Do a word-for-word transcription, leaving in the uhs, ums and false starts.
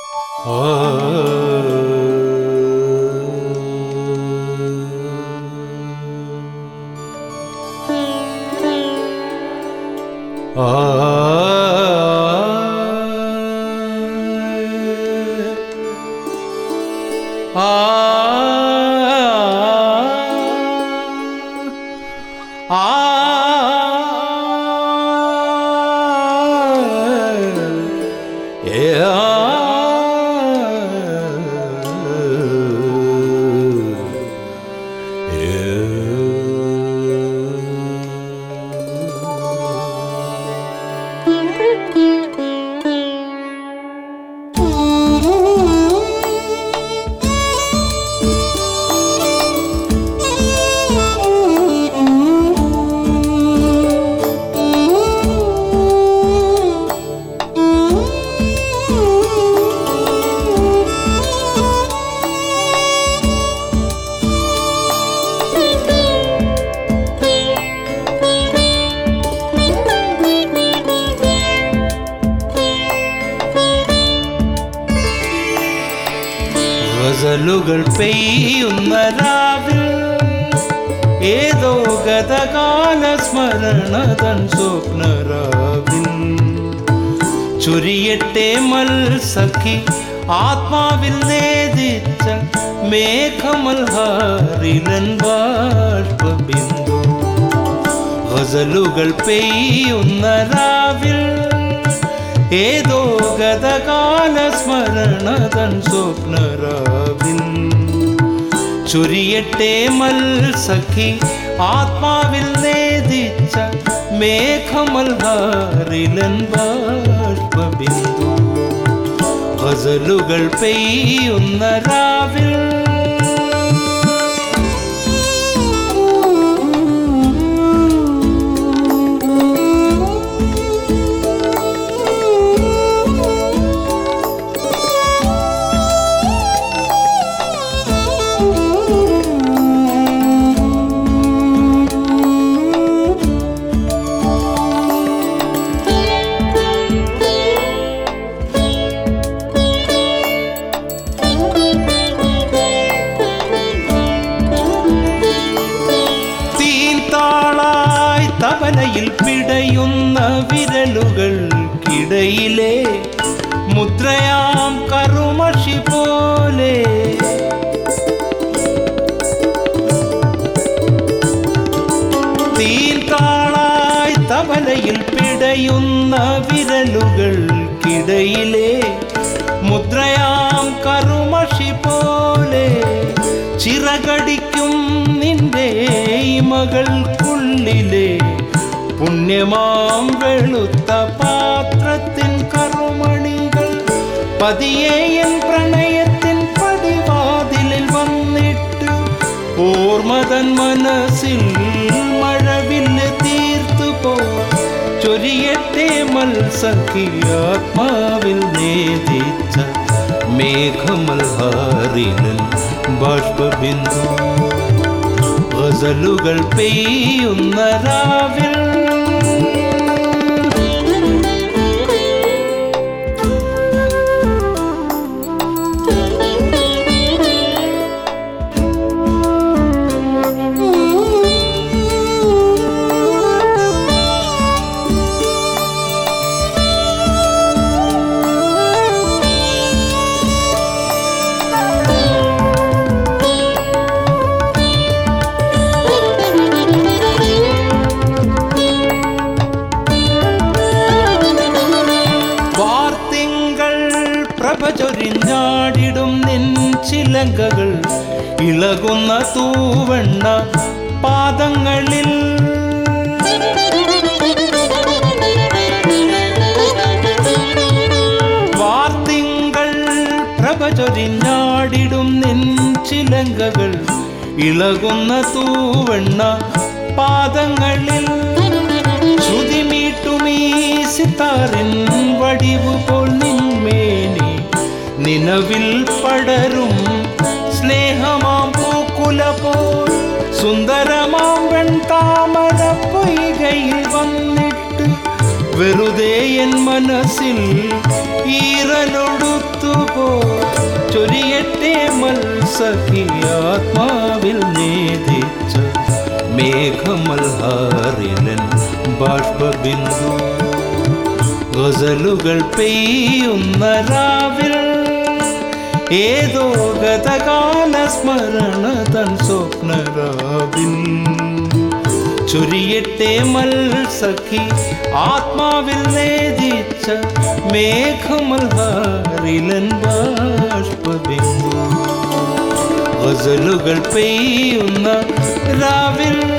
ഗസലുകൾ പെയ്യുന്ന രാവിൽ ഏതോ ഗതകാല സ്മരണ തൻ സ്വപ്നരാവിൽ ചൊരിയട്ടെ മൽസഖി ആത്മാവിൽ നേദിച്ച മേഘമൽഹാരിലൻ ബാഷ്പബിന്ദു. ഗസലുകൾ പെയ്യുന്ന രാവിൽ ഏതോ ഗതകാല സ്മരണ തൻ സ്വപ്നരാവിൽ ചൊരിയട്ടെ മൽസഖി ആത്മാവിൽ നേദിച്ച മേഘമൽഹാരിലൻ ബാഷ്പബിന്ദു. ഗസലുകൾ പെയ്യുന്ന രാവിൽ തബലയിൽ പിടയുന്ന വിരലുകൾക്കിടയിലെ മുദ്രയാം കറുമഷി പോലെ തീൻകാളായി തബലയിൽ പിടയുന്ന വിരലുകൾക്കിടയിലെ മുദ്രയാം കറുമഷി പോലെ ചിറകടിക്കും നിന്റെ മകൾക്കുള്ളിലെ പുണ്യമാം വെളുത്ത പാത്രത്തിൻ കറുമണികൾ പതിയെ എൻ പ്രണയത്തിൻ പടിവാതിലിൽ വന്നിട്ട് ഓർമ്മതൻ മനസ്സിൽ മഴവില്ല് തീർത്തു പോ. ചൊരിയട്ടെ മൽസഖി ആത്മാവിൽ നേദിച്ച മേഘമൽഹാരിലൻ ബാഷ്പബിന്ദു. ഗസലുകൾ പെയ്യുന്ന രാവിൽ ചൊരിഞ്ഞാടിടും നിൻ ചിലങ്കകൾ ഇളകുന്ന തൂവണ്ണ പാദങ്ങളിൽ വാർത്തിങ്കൾ പ്രഭ ചൊരിഞ്ഞാടിടും നിൻ ചിലങ്കകൾ ഇളകുന്ന തൂവണ്ണ പാദങ്ങളിൽ ശ്രുതിമീട്ടുമീ സിത്താറിൻ വടിവു പോൽ നിന്മേനി നിലവിൽ പടരും സ്നേഹമാം പൂക്കുല പോൽ സുന്ദരമാം വെൺതാമര പൊയ്കയിൽ വന്നിട്ട് വെറുതെ എൻ മനസ്സിൽ ഈറലൊടുത്തുപോ. സഖി ആത്മാവിൽ നേദിച്ച മേഘമൽഹാറിലൻ ബാഷ്പബിന്ദു ഗസലുകൾ പെയ്യുന്ന രാവിൽ ഏതോ ഗതകാല സ്മരണ തൻ സ്വപ്നരാവിൽ ചൊരിയട്ടെ മൽ സഖി ആത്മാവിൽ നേദിച്ച മേഘമൽഹാറിലൻ ബാഷ്പബിന്ദു ഗസലുകൾ പെയ്യുന്ന രാവിൽ